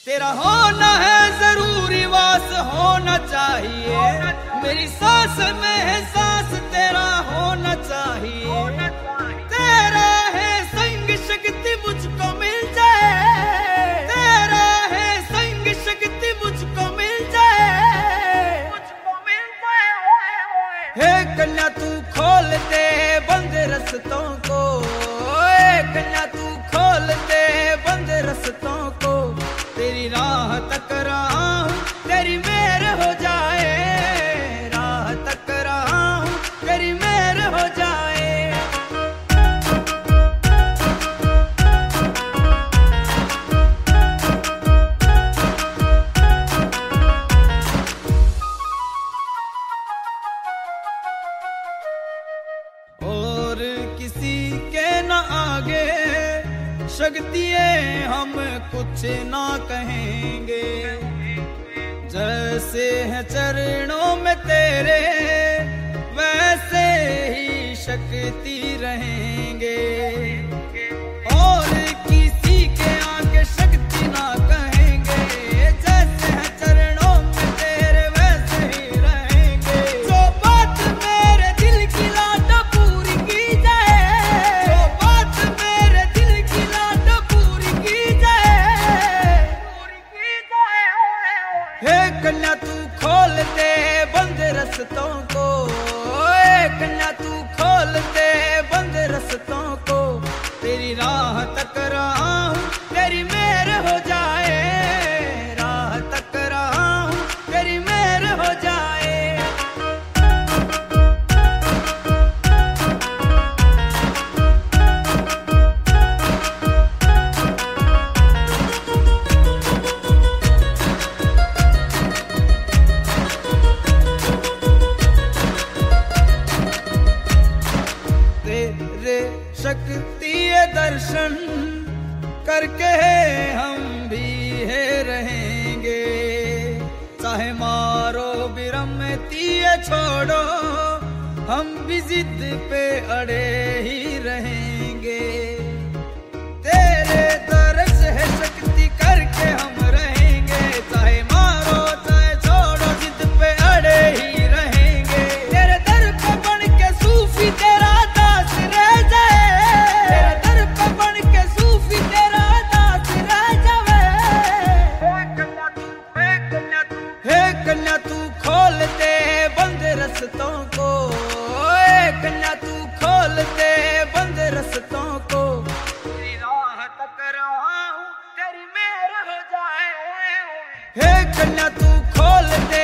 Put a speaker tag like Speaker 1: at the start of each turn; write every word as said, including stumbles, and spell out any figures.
Speaker 1: तेरा होना है जरूरी, वास होना चाहिए। मेरी सांस में है सांस तेरा होना चाहिए। तेरा है संग शक्ति मुझको मिल जाए, तेरा है संग शक्ति मुझको मिल जाए, मुझको मिल जाए। हे कन्या तू खोल दे बंद रस्तों को, हे कन्या तू खोल दे बंद रस्तों को। तेरी राह तक रहा हूँ तेरी मेहर हो जाए, राह तक रहा हूँ तेरी मेहर हो जाए। और किसी के न आगे शक्तिए हम कुछ ना कहेंगे, जैसे है चरणों में तेरे वैसे ही शक्ति रहेंगे। और किसी के आगे शक्ति ना कहेंगे, जैसे है चरणों में तेरे वैसे ही रहेंगे। जो बात मेरे दिल की लाटा पूरी की जाए, जो बात मेरे दिल की लाटा पूरी की जाए, पूरी की जाए। हे कन्या तू खोल दे बंद रस्तों को, हे कन्या तू खोल दे बंद रस्तों को। तेरी राह तक रहा हूँ तेरी मेहर हो जाए, राह तक रहा हूँ तेरी मेहर हो जाए। तेरे शक्ति दर्शन करके हम भी है रहेंगे। चाहे मारो बिरमती छोड़ो हम भी जिद पे अड़े ही रहेंगे। तेरे दर्श है शक्ति करके हम रहेंगे, चाहे मारो चाहे छोड़ो जिद पे अड़े ही रहेंगे। तेरे दर पे बन के सूफी तेरा दास रह जाए, तेरे दर पे बन के सूफी तेरा दास रह जावे। हे कन्या तू, हे कन्या तू, हे कन्या तू खोल दे बंद रस्तों को, हे कन्या तू खोल दे बंद रस्तों को। तेरी राह तक रहा हूँ तेरी मेहर हो जाए। हे कन्या तू खोल दे